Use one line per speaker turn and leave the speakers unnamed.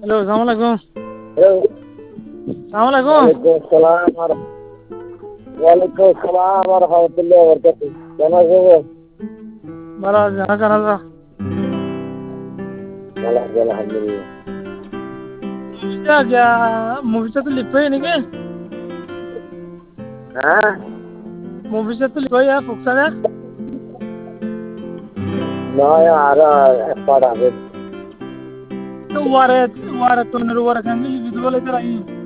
Hello अस्सलाम वालेकुम।
Hello.
अस्सलाम वालेकुम।
वालेकुम सलाम और रहमतुल्लाहि व बरकातहू। কেমন আছেন?
ভালো আছি, কেন আছো?
ভালো আছি আলহামদুলিল্লাহ।
মুভিটা তো লিখোই নাকি?
হ্যাঁ?
মুভিটা তো লিখোই ফুকসা না?
নয় আর এক পার আছে।
তো ওয়ারে তোনের ওয়ারে কেন লিখি দিবো লেতে রাখি?